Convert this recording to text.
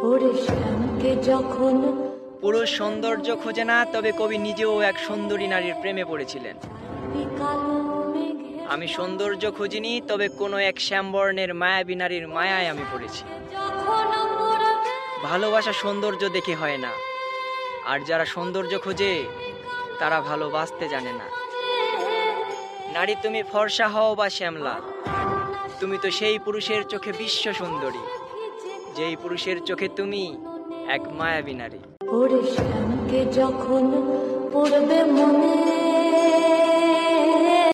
পুরুষ সৌন্দর্য খোঁজে না, তবে কবি নিজেও এক সুন্দরী নারীর প্রেমে পড়েছিলেন। আমি সৌন্দর্য খুঁজিনি, তবে কোনো এক শ্যামবর্ণের মায়াবী নারীর মায়ায় আমি পড়েছি। ভালোবাসা সৌন্দর্য দেখে হয় না, আর যারা সৌন্দর্য খোঁজে তারা ভালোবাসতে জানে না। নারী তুমি ফর্সা হও বা শ্যামলা, তুমি তো সেই পুরুষের চোখে বিশ্ব সুন্দরী, যেই পুরুষের চোখে তুমি এক মায়াবী নারী। যখন পড়বে মনে